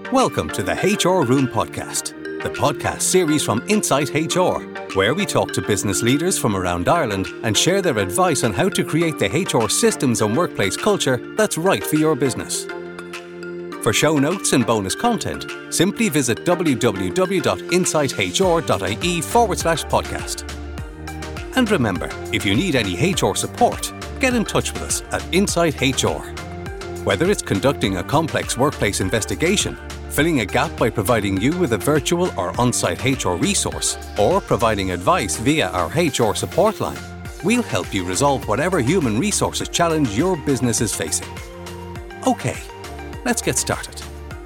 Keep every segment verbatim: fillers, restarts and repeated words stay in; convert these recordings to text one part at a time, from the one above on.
Welcome to the H R Room Podcast, the podcast series from Insight H R, where we talk to business leaders from around Ireland and share their advice on how to create the H R systems and workplace culture that's right for your business. For show notes and bonus content, simply visit www.insighthr.ie forward slash podcast. And remember, if you need any H R support, get in touch with us at Insight H R. Whether it's conducting a complex workplace investigation, filling a gap by providing you with a virtual or on-site H R resource, or providing advice via our H R support line, we'll help you resolve whatever human resources challenge your business is facing. Okay, let's get started.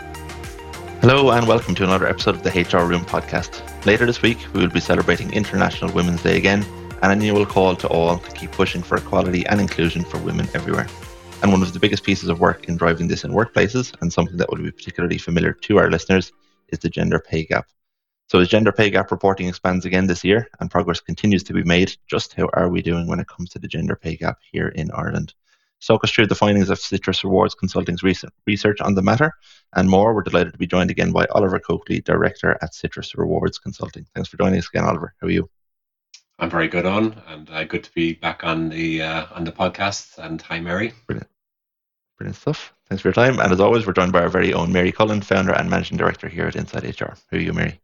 Hello and welcome to another episode of the H R Room Podcast. Later this week, we will be celebrating International Women's Day again, and an annual call to all to keep pushing for equality and inclusion for women everywhere. And one of the biggest pieces of work in driving this in workplaces, and something that will be particularly familiar to our listeners, is the gender pay gap. So as gender pay gap reporting expands again this year and progress continues to be made, just how are we doing when it comes to the gender pay gap here in Ireland? To talk us through the findings of Citrus Rewards Consulting's recent research on the matter and more, we're delighted to be joined again by Oliver Coakley, Director at Citrus Rewards Consulting. Thanks for joining us again, Oliver. How are you? I'm very good on, and uh, good to be back on the uh, on the podcast. And hi, Mary. Brilliant. Brilliant stuff. Thanks for your time. And as always, we're joined by our very own Mary Cullen, founder and managing director here at Insight H R. How are you, Mary?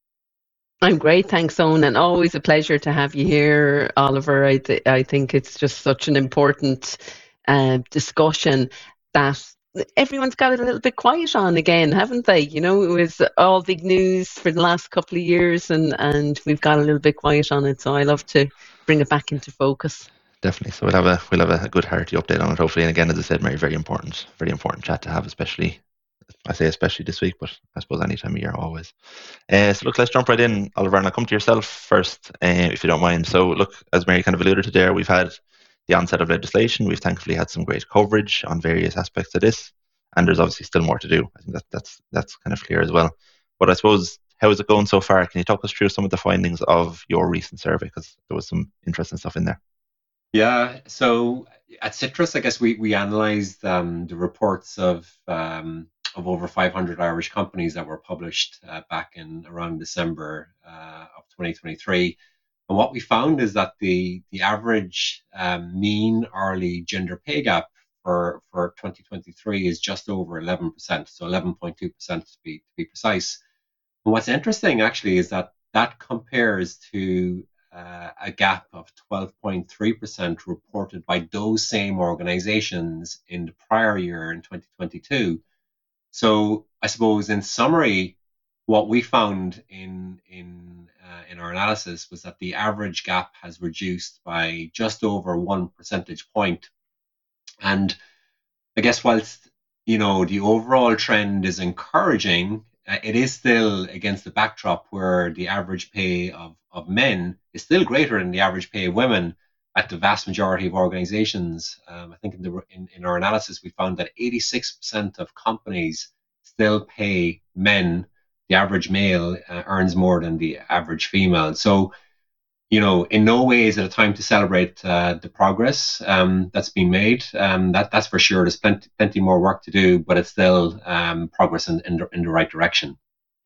I'm great, thanks, Owen, and always a pleasure to have you here, Oliver. I, th- I think it's just such an important uh, discussion that everyone's got a little bit quiet on again, haven't they? You know, it was all big news for the last couple of years, and, and we've got a little bit quiet on it. So I love to bring it back into focus. Definitely. So we'll have a we'll have a good hearty update on it, hopefully. And again, as I said, Mary, very important, very important chat to have, especially I say especially this week, but I suppose any time of year always. Uh, so look, let's jump right in, Oliver, and I'll come to yourself first, uh, if you don't mind. So look, as Mary kind of alluded to there, we've had the onset of legislation. We've thankfully had some great coverage on various aspects of this, and there's obviously still more to do. I think that that's that's kind of clear as well. But I suppose, how is it going so far? Can you talk us through some of the findings of your recent survey, because there was some interesting stuff in there? Yeah, so at Citrus, I guess we we analysed um, the reports of um, of over five hundred Irish companies that were published uh, back in around December uh, of twenty twenty-three. And what we found is that the the average um, mean hourly gender pay gap for, for twenty twenty-three is just over eleven percent, so eleven point two percent to be to be precise. And what's interesting actually is that that compares to uh, a gap of twelve point three percent reported by those same organizations in the prior year in twenty twenty-two. So I suppose in summary, what we found in in uh, in our analysis was that the average gap has reduced by just over one percentage point. And I guess whilst, you know, the overall trend is encouraging, uh, it is still against the backdrop where the average pay of, of men is still greater than the average pay of women at the vast majority of organizations. Um, I think in, the, in, in our analysis, we found that eighty-six percent of companies still pay men. The average male uh, earns more than the average female. So, you know, in no way is it a time to celebrate uh, the progress um, that's been made. Um, that that's for sure. There's plenty plenty more work to do, but it's still um, progress in, in, the, in the right direction.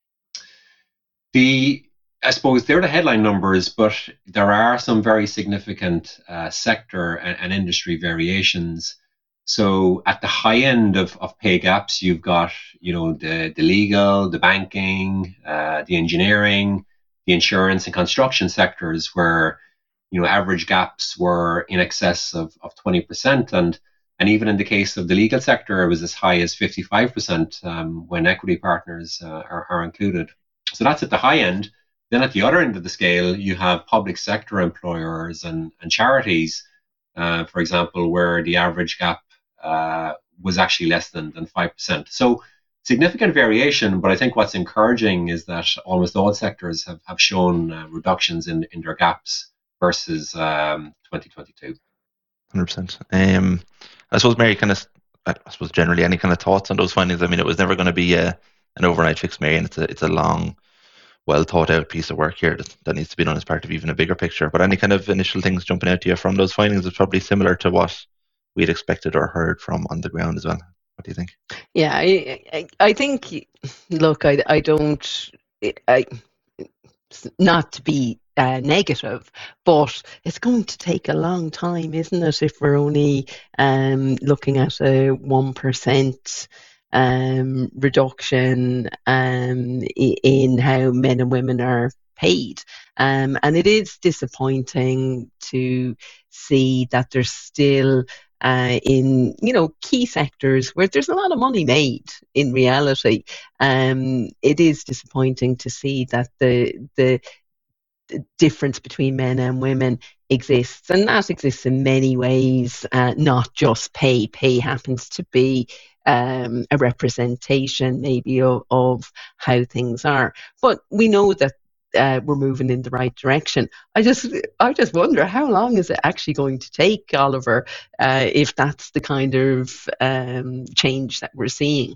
The I suppose they're the headline numbers, but there are some very significant uh, sector and, and industry variations. So at the high end of, of pay gaps, you've got, you know, the, the legal, the banking, uh, the engineering, the insurance and construction sectors where, you know, average gaps were in excess of, of twenty percent. And, and even in the case of the legal sector, it was as high as fifty-five percent um, when equity partners uh, are, are included. So that's at the high end. Then at the other end of the scale, you have public sector employers and, and charities, uh, for example, where the average gap uh, was actually less than, than five percent. So significant variation, but I think what's encouraging is that almost all sectors have, have shown uh, reductions in, in their gaps versus um, twenty twenty-two. one hundred percent. Um, I suppose, Mary, kind of, I suppose generally any kind of thoughts on those findings? I mean, it was never going to be a, an overnight fix, Mary, and it's a, it's a long, well thought out piece of work here that, that needs to be done as part of even a bigger picture. But any kind of initial things jumping out to you from those findings is probably similar to what we'd expected or heard from on the ground as well. What do you think? Yeah, I, I, I think, look, I, I don't, I, not to be uh, negative, but it's going to take a long time, isn't it, if we're only um, looking at a one percent um, reduction um, in how men and women are paid. Um, and it is disappointing to see that there's still uh, in, you know, key sectors where there's a lot of money made in reality. Um, it is disappointing to see that the the difference between men and women exists, and that exists in many ways, uh, not just pay. Pay happens to be um, a representation maybe of, of how things are, but we know that uh, we're moving in the right direction. I just, I just wonder how long is it actually going to take, Oliver, uh, if that's the kind of um, change that we're seeing.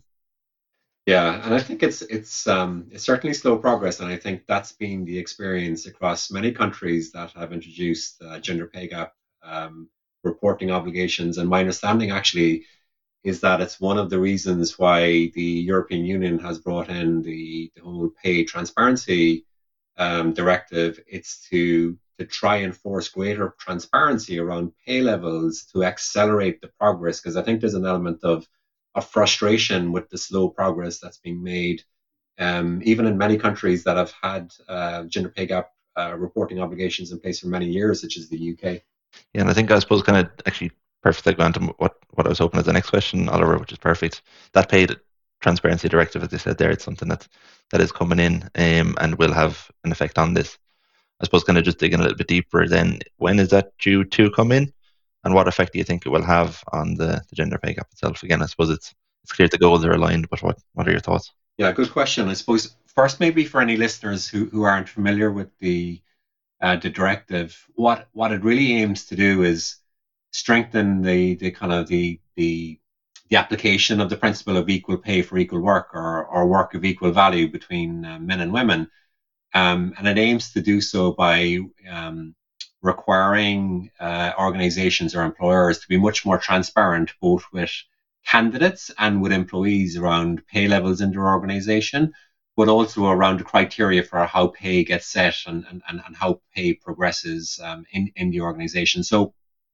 Yeah, and I think it's it's um, it's certainly slow progress, and I think that's been the experience across many countries that have introduced uh, gender pay gap um, reporting obligations. And my understanding actually is that it's one of the reasons why the European Union has brought in the, the whole pay transparency um, directive. It's to to try and force greater transparency around pay levels to accelerate the progress, because I think there's an element of of frustration with the slow progress that's being made, um, even in many countries that have had uh, gender pay gap uh, reporting obligations in place for many years, such as the U K. Yeah, and I think I suppose kind of actually perfect segue onto what, what I was hoping as the next question, Oliver, which is perfect. That paid transparency directive, as you said there, it's something that that is coming in um, and will have an effect on this. I suppose kind of just digging a little bit deeper then, when is that due to come in? And what effect do you think it will have on the, the gender pay gap itself? Again, I suppose it's it's clear the goals are aligned, but what, what are your thoughts? Yeah, good question. I suppose first, maybe for any listeners who, who aren't familiar with the uh, the directive, what what it really aims to do is strengthen the the kind of the the the application of the principle of equal pay for equal work, or or work of equal value between uh, men and women, um, and it aims to do so by um, requiring uh, organizations or employers to be much more transparent, both with candidates and with employees, around pay levels in their organization, but also around the criteria for how pay gets set, and, and, and how pay progresses um, in, in the organization. So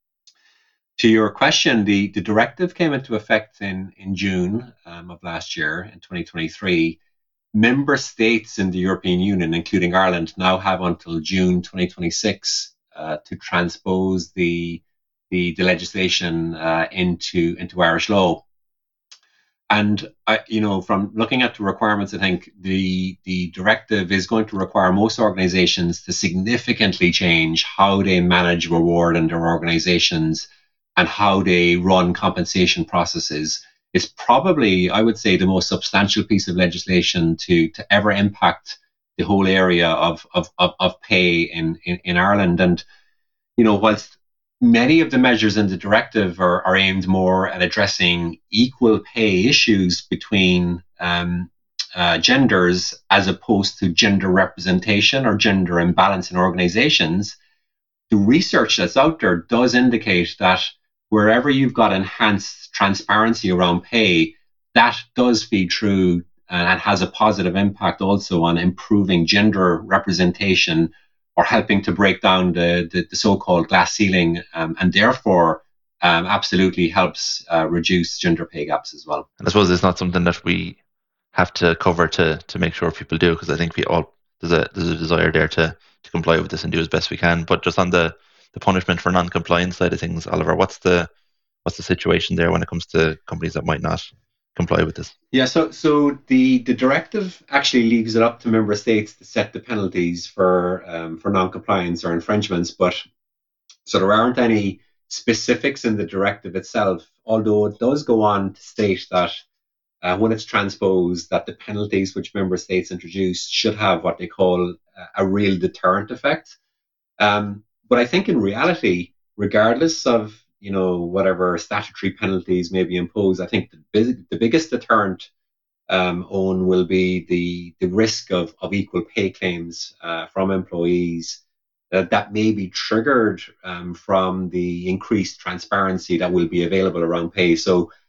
to your question, the, the directive came into effect in, in June um, of last year, in twenty twenty-three. Member states in the European Union, including Ireland, now have until June twenty twenty-six uh, to transpose the, the, the legislation uh, into, into Irish law. And I, you know, from looking at the requirements, I think the the directive is going to require most organizations to significantly change how they manage reward in their organizations and how they run compensation processes. It's probably, I would say, the most substantial piece of legislation to to ever impact the whole area of of of, of pay in, in in Ireland. And you know, whilst many of the measures in the directive are, are aimed more at addressing equal pay issues between um, uh, genders, as opposed to gender representation or gender imbalance in organizations, the research that's out there does indicate that wherever you've got enhanced transparency around pay, that does feed through and has a positive impact also on improving gender representation, or helping to break down the, the, the so-called glass ceiling, um, and therefore um, absolutely helps uh, reduce gender pay gaps as well. And I suppose it's not something that we have to cover to to make sure people do, because I think we all there's a there's a desire there to to comply with this and do as best we can. But just on the the punishment for non-compliance side of things, Oliver, what's the what's the situation there when it comes to companies that might not comply with this? Yeah, so so the, the directive actually leaves it up to member states to set the penalties for um, for non-compliance or infringements, but so there aren't any specifics in the directive itself, although it does go on to state that uh, when it's transposed, that the penalties which member states introduce should have what they call a real deterrent effect. Um, but I think in reality, regardless of you know whatever statutory penalties may be imposed, I think the, big, the biggest deterrent um, Owen, will be the the risk of, of equal pay claims uh, from employees uh, that may be triggered um, from the increased transparency that will be available around pay. So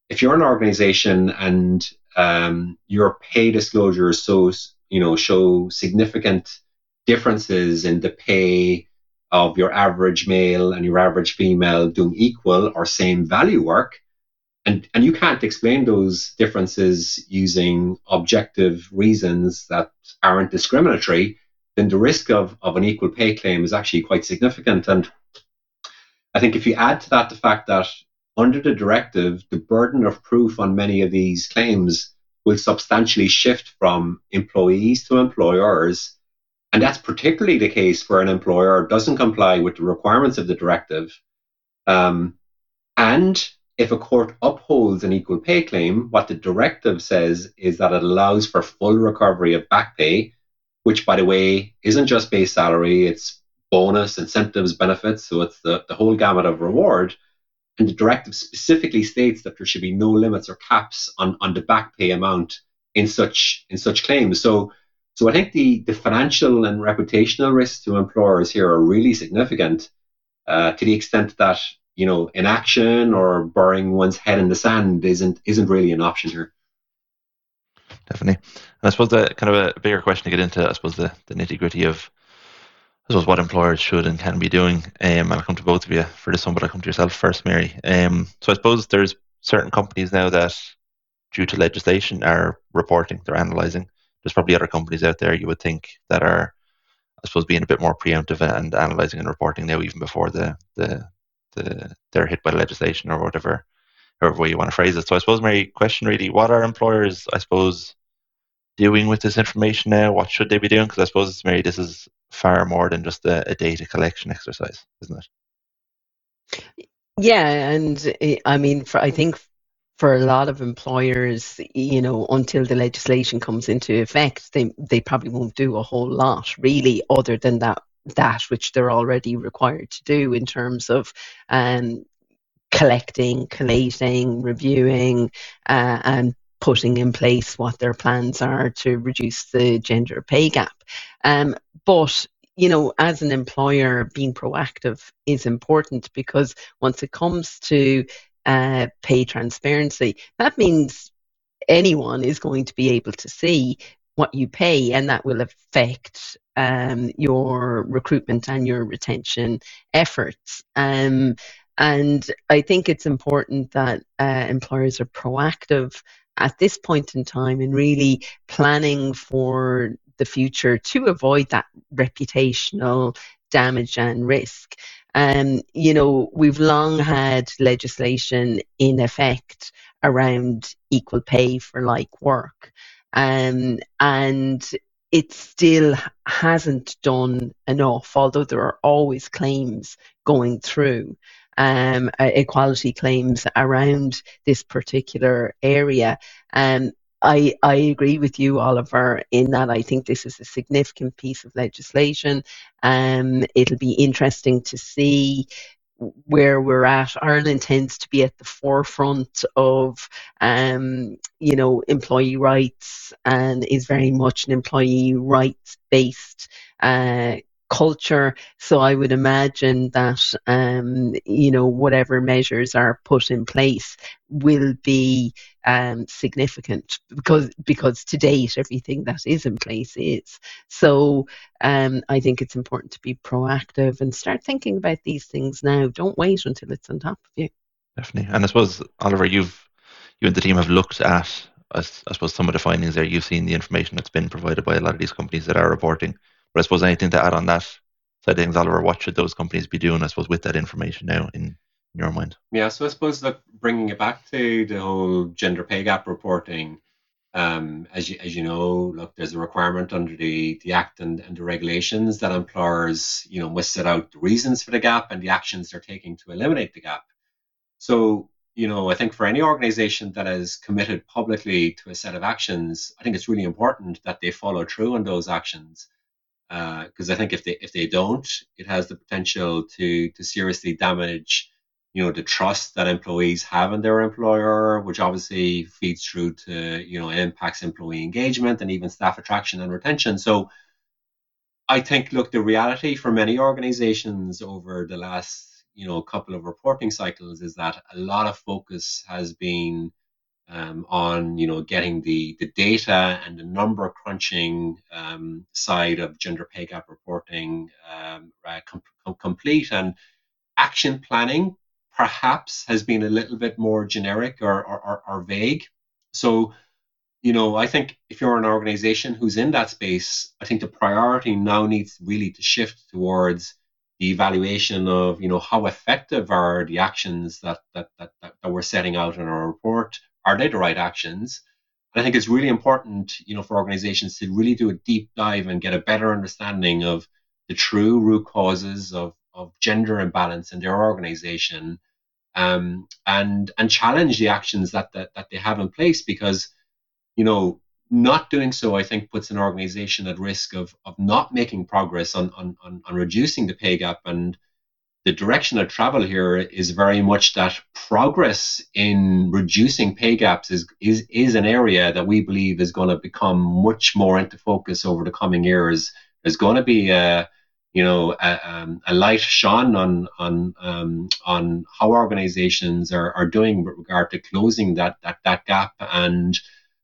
if you're an organization and um, your pay disclosures so you know show significant differences in the pay of your average male and your average female doing equal or same value work, and and you can't explain those differences using objective reasons that aren't discriminatory, then the risk of, of an equal pay claim is actually quite significant. And I think if you add to that the fact that under the directive, the burden of proof on many of these claims will substantially shift from employees to employers, and that's particularly the case where an employer doesn't comply with the requirements of the directive. Um, and if a court upholds an equal pay claim, what the directive says is that it allows for full recovery of back pay, which, by the way, isn't just base salary, it's bonus, incentives, benefits, so it's the, the whole gamut of reward. And the directive specifically states that there should be no limits or caps on, on the back pay amount in such in such claims. So so I think the, the financial and reputational risks to employers here are really significant, uh, to the extent that, you know, inaction or burying one's head in the sand isn't isn't really an option here. Definitely. And I suppose the kind of a bigger question to get into, I suppose the, the nitty gritty of, I suppose, what employers should and can be doing. Um, and I'll come to both of you for this one, but I'll come to yourself first, Mary. Um, so I suppose there's certain companies now that, due to legislation, are reporting, they're analysing. There's probably other companies out there you would think that are, I suppose, being a bit more preemptive and analysing and reporting now, even before the the the they're hit by legislation or whatever, however way you want to phrase it. So I suppose, Mary, question really, what are employers, I suppose, doing with this information now? What should they be doing? Because I suppose, Mary, this is far more than just a, a data collection exercise, isn't it? Yeah, and I mean, for, I think for a lot of employers, you know, until the legislation comes into effect, they they probably won't do a whole lot really, other than that that which they're already required to do in terms of um, collecting, collating, reviewing, uh, and putting in place what their plans are to reduce the gender pay gap. Um, but you know, as an employer, being proactive is important, because once it comes to uh, pay transparency, that means anyone is going to be able to see what you pay, and that will affect um, your recruitment and your retention efforts. Um, and I think it's important that uh, employers are proactive at this point in time in really planning for the future to avoid that reputational damage and risk. Um, you know, we've long had legislation in effect around equal pay for like work, um, and it still hasn't done enough, although there are always claims going through, um, equality claims around this particular area. Um, I, I agree with you, Oliver, in that I think this is a significant piece of legislation. Um, it'll be interesting to see where we're at. Ireland tends to be at the forefront of, um, you know, employee rights, and is very much an employee rights-based uh, culture. So I would imagine that, um, you know, whatever measures are put in place will be um, significant, because because to date everything that is in place is. So um, I think it's important to be proactive and start thinking about these things now. Don't wait until it's on top of you. Definitely. And I suppose, Oliver, you've you and the team have looked at, I, I suppose, some of the findings there. You've seen the information that's been provided by a lot of these companies that are reporting. But I suppose anything to add on that side of things, Oliver, what should those companies be doing, I suppose, with that information now in, in your mind? Yeah, so I suppose, look, bringing it back to the whole gender pay gap reporting, um, as you as you know, look, there's a requirement under the, the Act and, and the regulations that employers, you know, must set out the reasons for the gap and the actions they're taking to eliminate the gap. So, you know, I think for any organization that is committed publicly to a set of actions, I think it's really important that they follow through on those actions. Because uh, I think if they if they don't, it has the potential to to seriously damage, you know, the trust that employees have in their employer, which obviously feeds through to, you know, it impacts employee engagement and even staff attraction and retention. So I think, look, the reality for many organizations over the last, you know, a couple of reporting cycles is that a lot of focus has been um, on, you know, getting the, the data and the number crunching um, side of gender pay gap reporting um, uh, com- complete, and action planning perhaps has been a little bit more generic or, or, or, or vague. So, you know, I think if you're an organization who's in that space, I think the priority now needs really to shift towards the evaluation of, you know, how effective are the actions that that that, that, that we're setting out in our report? Are they the right actions? And I think it's really important, you know, for organizations to really do a deep dive and get a better understanding of the true root causes of, of gender imbalance in their organization, um, and and challenge the actions that, that that they have in place, because, you know, not doing so, I think, puts an organization at risk of of not making progress on on on, on reducing the pay gap. And the direction of travel here is very much that progress in reducing pay gaps is is is an area that we believe is going to become much more into focus over the coming years. There's going to be a, you know, a, um, a light shone on on um, on how organizations are, are doing with regard to closing that that that gap, and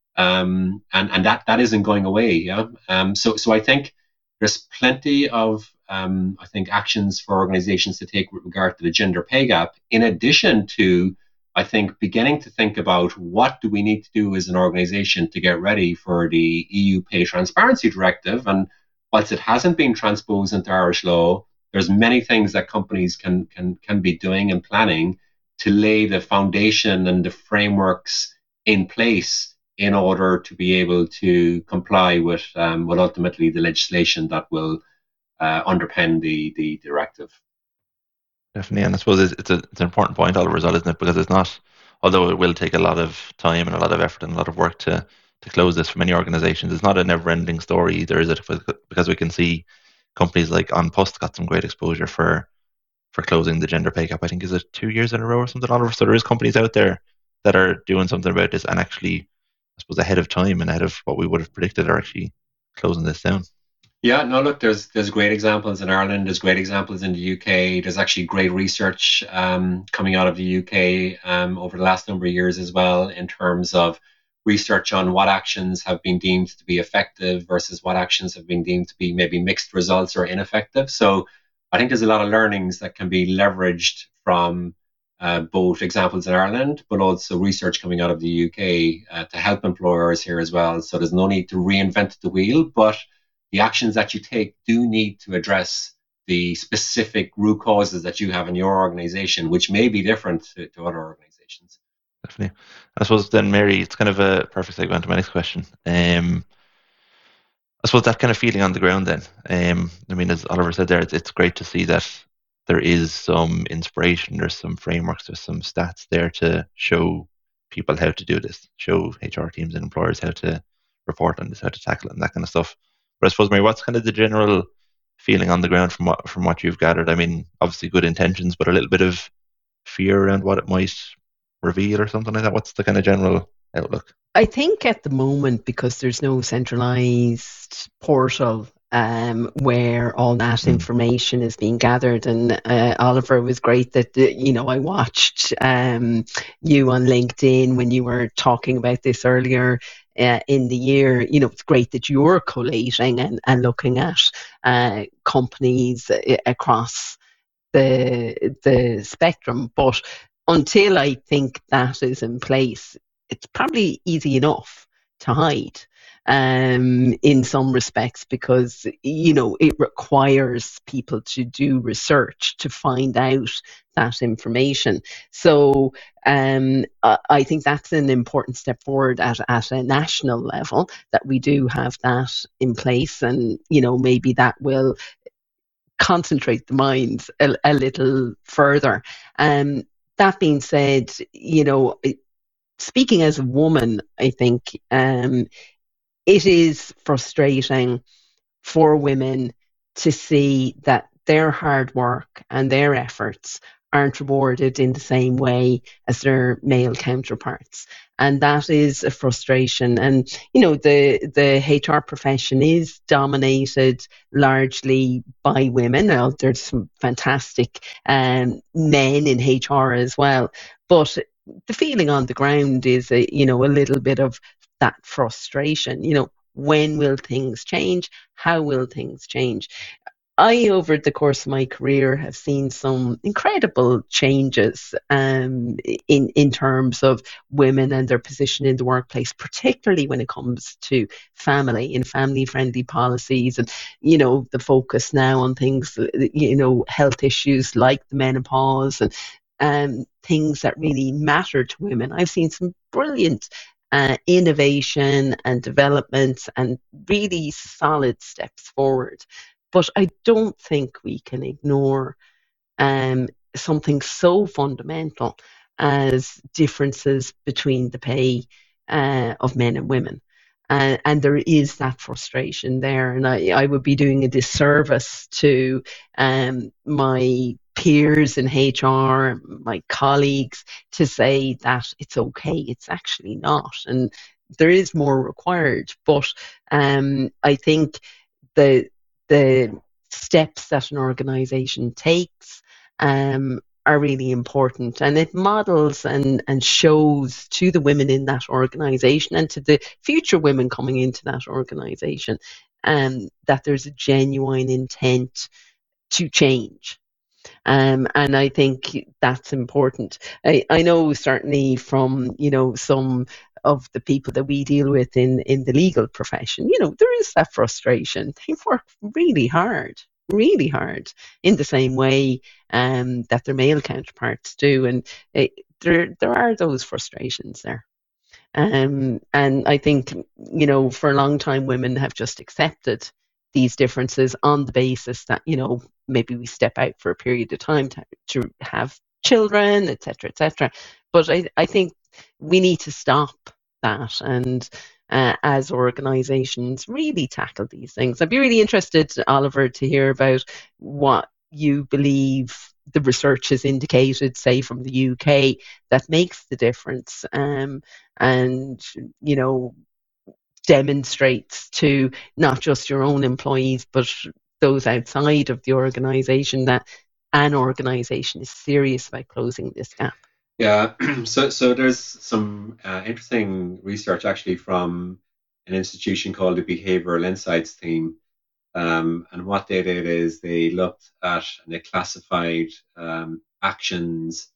um, and and that that isn't going away. Yeah. Um, so so I think there's plenty of um, I think actions for organizations to take with regard to the gender pay gap. In addition to, I think, beginning to think about what do we need to do as an organization to get ready for the E U Pay Transparency Directive. And whilst it hasn't been transposed into Irish law, there's many things that companies can can can be doing and planning to lay the foundation and the frameworks in place in order to be able to comply with um, with ultimately the legislation that will uh, underpin the the directive. Definitely, and I suppose it's, it's, a, it's an important point, Oliver, as well, isn't it? Because it's not, although it will take a lot of time and a lot of effort and a lot of work to to close this for many organisations, it's not a never-ending story either, is it? Because we can see companies like An Post got some great exposure for for closing the gender pay gap. I think, is it two years in a row or something, Oliver? So there is companies out there that are doing something about this and actually, I suppose, ahead of time and ahead of what we would have predicted, are actually closing this down. Yeah, no, look, there's there's great examples in Ireland. There's great examples in the U K. There's actually great research um, coming out of the U K um, over the last number of years as well, in terms of research on what actions have been deemed to be effective versus what actions have been deemed to be maybe mixed results or ineffective. So I think there's a lot of learnings that can be leveraged from uh, both examples in Ireland, but also research coming out of the U K uh, to help employers here as well. So there's no need to reinvent the wheel, but the actions that you take do need to address the specific root causes that you have in your organization, which may be different to, to other organizations. Definitely. I suppose then, Mary, it's kind of a perfect segue into my next question. Um, I suppose that kind of feeling on the ground then. Um, I mean, as Oliver said there, it's, it's great to see that there is some inspiration, there's some frameworks, there's some stats there to show people how to do this, show H R teams and employers how to report on this, how to tackle it, and that kind of stuff. But I suppose, Mary, what's kind of the general feeling on the ground from what from what you've gathered? I mean, obviously good intentions, but a little bit of fear around what it might reveal or something like that. What's the kind of general outlook? I think at the moment, because there's no centralized portal um, where all that mm. information is being gathered, and uh, Oliver, it was great that, you know, I watched um, you on LinkedIn when you were talking about this earlier uh, in the year. You know, it's great that you're collating and, and looking at uh, companies across the the spectrum, but until I think that is in place, it's probably easy enough to hide um, in some respects, because, you know, it requires people to do research to find out that information. So um, I think that's an important step forward at, at a national level, that we do have that in place, and, you know, maybe that will concentrate the minds a, a little further. Um, that being said, you know, speaking as a woman, I think um, it is frustrating for women to see that their hard work and their efforts aren't rewarded in the same way as their male counterparts. And that is a frustration. And, you know, the, the H R profession is dominated largely by women. Now, there's some fantastic um, men in H R as well. But the feeling on the ground is, a, you know, a little bit of that frustration. You know, when will things change? How will things change? I, over the course of my career, have seen some incredible changes um, in in terms of women and their position in the workplace, particularly when it comes to family and family-friendly policies, and you know the focus now on things, you know, health issues like the menopause and um, things that really matter to women. I've seen some brilliant uh, innovation and development, and really solid steps forward. But I don't think we can ignore um, something so fundamental as differences between the pay uh, of men and women. Uh, and there is that frustration there. And I, I would be doing a disservice to um, my peers in H R, my colleagues, to say that it's okay. It's actually not. And there is more required. But um, I think the the steps that an organization takes um, are really important, and it models and, and shows to the women in that organization and to the future women coming into that organization um, that there's a genuine intent to change. Um, and I think that's important. I, I know certainly from, you know, some of the people that we deal with in, in the legal profession, you know, there is that frustration. They work really hard, really hard in the same way um, that their male counterparts do. And it, there, there are those frustrations there. Um, and I think, you know, for a long time, women have just accepted these differences on the basis that, you know, maybe we step out for a period of time to, to have children, et cetera, et cetera. But I, I think we need to stop that and uh, as organisations really tackle these things. I'd be really interested, Oliver, to hear about what you believe the research has indicated, say from the U K, that makes the difference um, and, you know, demonstrates to not just your own employees, but those outside of the organisation that an organisation is serious about closing this gap. Yeah, so so there's some uh, interesting research actually from an institution called the Behavioral Insights team. Um, and what they did is they looked at and they classified um, actions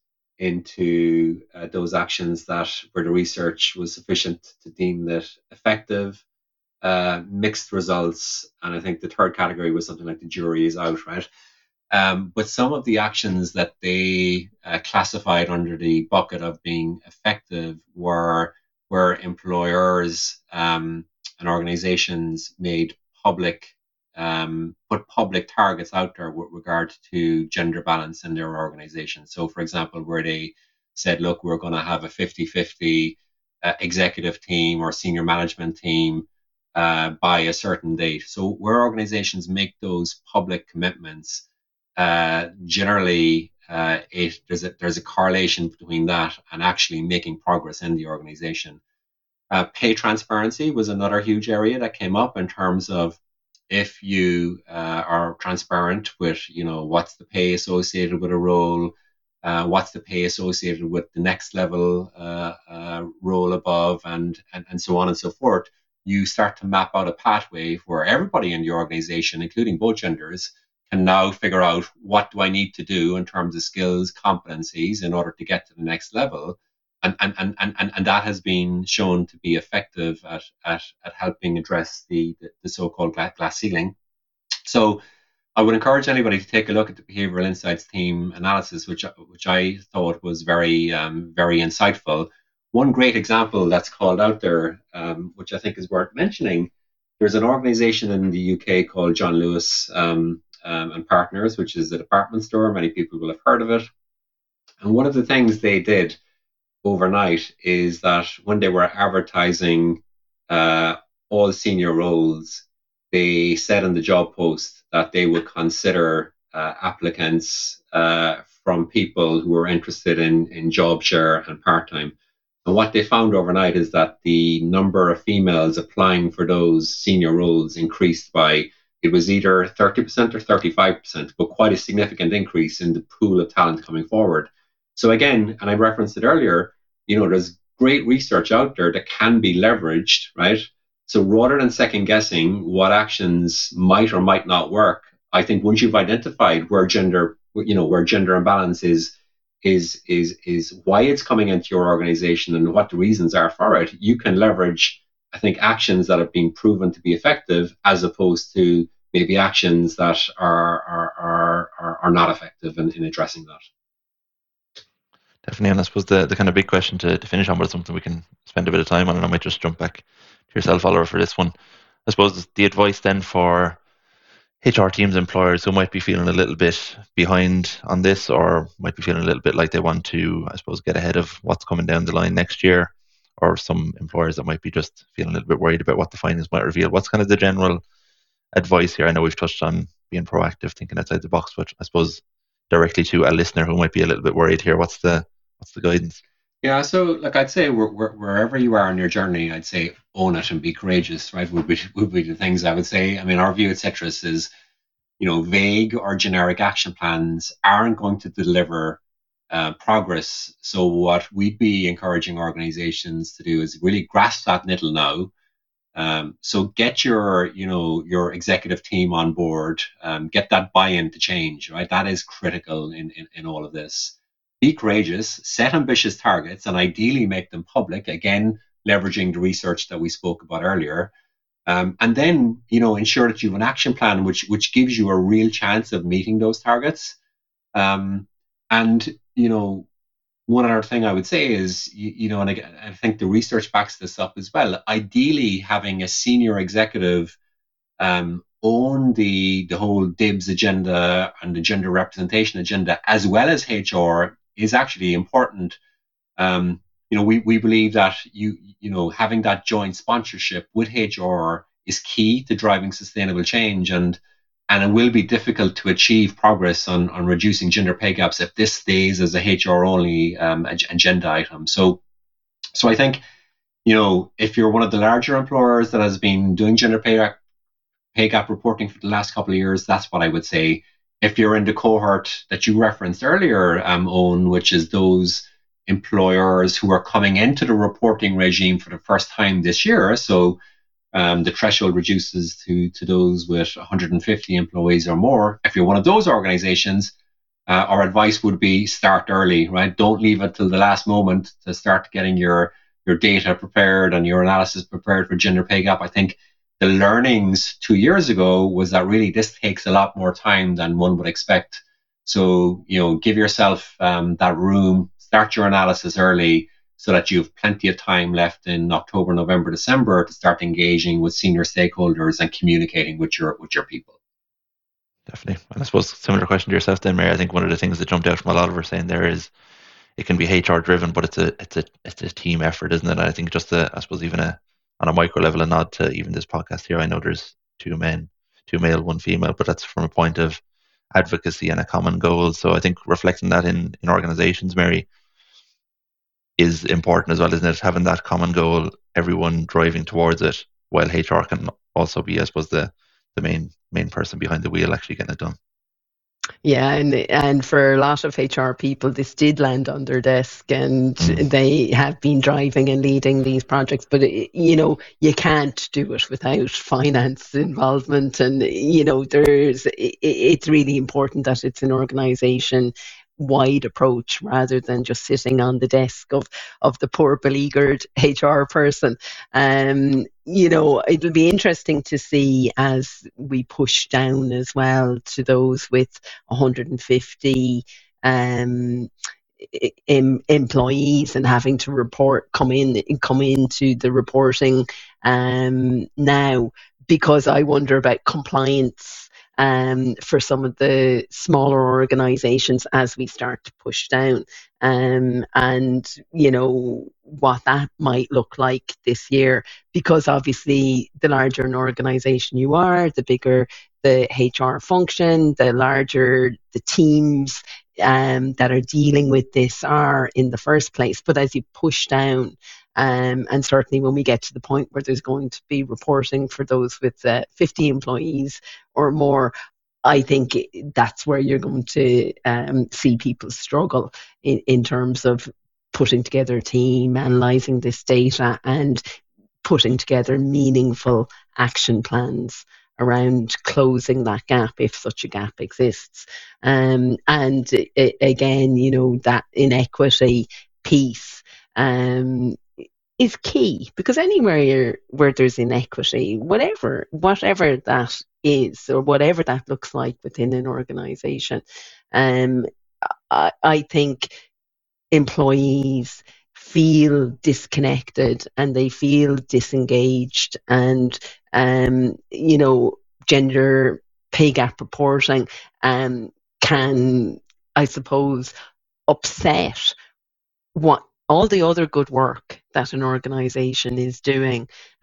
into uh, those actions that where the research was sufficient to deem that effective, uh, mixed results, and I think the third category was something like the jury is out, right? Um, but some of the actions that they uh, classified under the bucket of being effective were where employers um, and organizations made public um, put public targets out there with regard to gender balance in their organization. So, for example, where they said, look, we're going to have a fifty-fifty uh, executive team or senior management team uh, by a certain date. So where organizations make those public commitments, uh, generally uh, it, there's, a, there's a correlation between that and actually making progress in the organization. Uh, pay transparency was another huge area that came up in terms of if you uh, are transparent with, you know, what's the pay associated with a role, uh, what's the pay associated with the next level uh, uh, role above, and, and and so on and so forth, you start to map out a pathway where everybody in the organization, including both genders, can now figure out what do I need to do in terms of skills, competencies in order to get to the next level. And and, and, and, and that has been shown to be effective at, at, at helping address the, the, the so-called glass ceiling. So I would encourage anybody to take a look at the Behavioral Insights team analysis, which which I thought was very, um, very insightful. One great example that's called out there, um, which I think is worth mentioning, there's an organization in the U K called John Lewis um, um, and Partners, which is a department store. Many people will have heard of it. And one of the things they did overnight is that when they were advertising uh, all senior roles, they said in the job post that they would consider uh, applicants uh, from people who were interested in, in job share and part-time. And what they found overnight is that the number of females applying for those senior roles increased by, it was either thirty percent or thirty-five percent, but quite a significant increase in the pool of talent coming forward. So again, and I referenced it earlier, you know, there's great research out there that can be leveraged, right? So rather than second guessing what actions might or might not work, I think once you've identified where gender, you know, where gender imbalance is, is is is why it's coming into your organization and what the reasons are for it, you can leverage, I think, actions that have been proven to be effective as opposed to maybe actions that are are are are, are not effective in, in addressing that. Definitely, and I suppose the, the kind of big question to, to finish on, but it's something we can spend a bit of time on, and I might just jump back to yourself, Oliver, for this one. I suppose the advice then for H R teams, employers who might be feeling a little bit behind on this, or might be feeling a little bit like they want to, I suppose, get ahead of what's coming down the line next year, or some employers that might be just feeling a little bit worried about what the findings might reveal. What's kind of the general advice here? I know we've touched on being proactive, thinking outside the box, but I suppose directly to a listener who might be a little bit worried here, what's the what's the guidance? Yeah, so like I'd say, where, where, wherever you are on your journey, I'd say own it and be courageous, right? Would be would be the things I would say. I mean, our view at Citrus is, you know, vague or generic action plans aren't going to deliver uh, progress. So what we'd be encouraging organizations to do is really grasp that nettle now. Um, so get your, you know, your executive team on board, um, get that buy-in to change, right? That is critical in, in, in all of this. Be courageous, set ambitious targets, and ideally make them public, again, leveraging the research that we spoke about earlier. Um, and then, you know, ensure that you have an action plan which which gives you a real chance of meeting those targets. Um, and, you know, one other thing I would say is, you, you know, and I, I think the research backs this up as well. Ideally, having a senior executive um, own the the whole D I B S agenda and the gender representation agenda, as well as H R, is actually important. Um, you know, we, we believe that you you know having that joint sponsorship with H R is key to driving sustainable change, and and it will be difficult to achieve progress on, on reducing gender pay gaps if this stays as a H R only um, agenda item. So so I think, you know, if you're one of the larger employers that has been doing gender pay gap, pay gap reporting for the last couple of years, that's what I would say. If you're in the cohort that you referenced earlier, um, Owen, which is those employers who are coming into the reporting regime for the first time this year, so um, the threshold reduces to, to those with one hundred fifty employees or more. If you're one of those organizations, uh, our advice would be start early, right? Don't leave it till the last moment to start getting your, your data prepared and your analysis prepared for gender pay gap. I think the learnings two years ago was that really this takes a lot more time than one would expect. So, you know, give yourself um, that room, start your analysis early so that you have plenty of time left in October, November, December to start engaging with senior stakeholders and communicating with your with your people. Definitely. And I suppose similar question to yourself then, Mary. I think one of the things that jumped out from a lot of what we're saying there is it can be H R driven, but it's a it's a it's a team effort, isn't it? And I think just a, I suppose even a on a micro level, a nod to even this podcast here. I know there's two men, two male, one female, but that's from a point of advocacy and a common goal. So I think reflecting that in, in organizations, Mary, is important as well, isn't it? Having that common goal, everyone driving towards it, while H R can also be, I suppose, the, the main main person behind the wheel actually getting it done. Yeah, and and for a lot of H R people, this did land on their desk, and mm. they have been driving and leading these projects. But it, you know, you can't do it without finance involvement, and you know, there's it, it's really important that it's an organisation wide approach rather than just sitting on the desk of of the poor beleaguered H R person. Um, you know, it'll be interesting to see as we push down as well to those with one hundred fifty um, em, employees and having to report come in come into the reporting um, now, because I wonder about compliance um, for some of the smaller organisations as we start to push down. Um, and, you know, what that might look like this year, because obviously the larger an organisation you are, the bigger the H R function, the larger the teams um, that are dealing with this are in the first place. But as you push down, um, and certainly when we get to the point where there's going to be reporting for those with uh, fifty employees or more, I think that's where you're going to um, see people struggle in, in terms of putting together a team, analysing this data, and putting together meaningful action plans around closing that gap, if such a gap exists. Um, and it, again, you know, that inequity piece um, is key, because anywhere where there's inequity, whatever whatever that is, or whatever that looks like within an organisation, um, I, I think employees feel disconnected and they feel disengaged, and um, you know, gender pay gap reporting um, can, I suppose, upset what all the other good work that an organisation is doing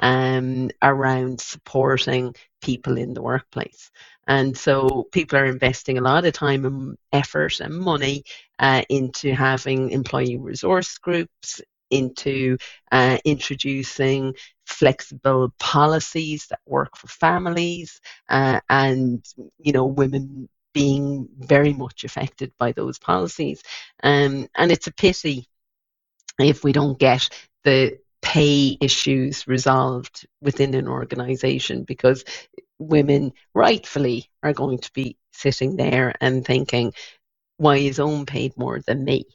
um, around supporting people in the workplace. And so people are investing a lot of time and effort and money uh, into having employee resource groups, into uh, introducing flexible policies that work for families, uh, and, you know, women being very much affected by those policies. Um, and it's a pity if we don't get the pay issues resolved within an organisation, because women rightfully are going to be sitting there and thinking, why is Owen paid more than me?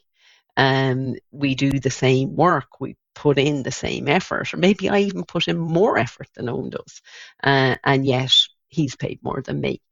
Um, we do the same work, we put in the same effort, or maybe I even put in more effort than Owen does, uh, and yet he's paid more than me.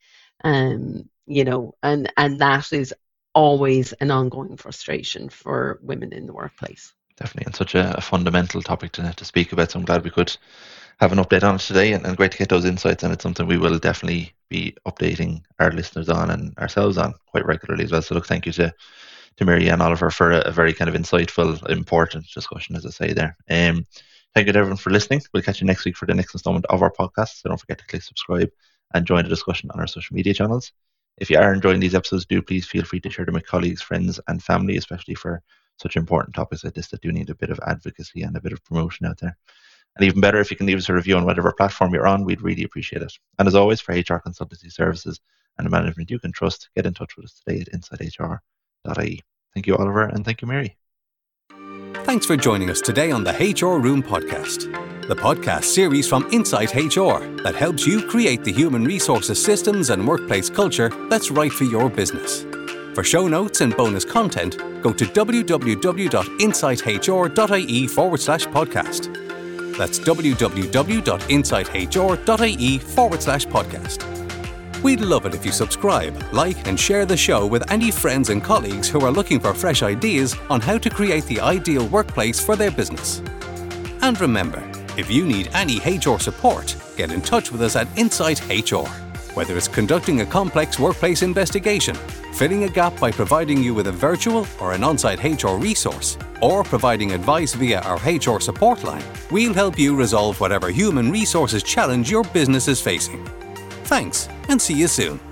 Um, you know, and, and that is always an ongoing frustration for women in the workplace. Definitely, and such a, a fundamental topic to, to speak about. So I'm glad we could have an update on it today, and, and great to get those insights. And it's something we will definitely be updating our listeners on and ourselves on quite regularly as well. So look, thank you to, to Mary and Oliver for a, a very kind of insightful, important discussion, as I say there. Um, thank you to everyone for listening. We'll catch you next week for the next installment of our podcast. So don't forget to click subscribe and join the discussion on our social media channels. If you are enjoying these episodes, do please feel free to share them with colleagues, friends, and family, especially for such important topics like this that do need a bit of advocacy and a bit of promotion out there. And even better, if you can leave us a review on whatever platform you're on, we'd really appreciate it. And as always, for H R consultancy services and the management you can trust, get in touch with us today at inside H R dot I E. Thank you, Oliver, and thank you, Mary. Thanks for joining us today on the H R Room podcast, the podcast series from Inside H R that helps you create the human resources systems and workplace culture that's right for your business. For show notes and bonus content, go to www.insighthr.ie forward slash podcast. That's www.insighthr.ie forward slash podcast. We'd love it if you subscribe, like, and share the show with any friends and colleagues who are looking for fresh ideas on how to create the ideal workplace for their business. And remember, if you need any H R support, get in touch with us at Insight H R. Whether it's conducting a complex workplace investigation, filling a gap by providing you with a virtual or an on-site H R resource, or providing advice via our H R support line, we'll help you resolve whatever human resources challenge your business is facing. Thanks, and see you soon.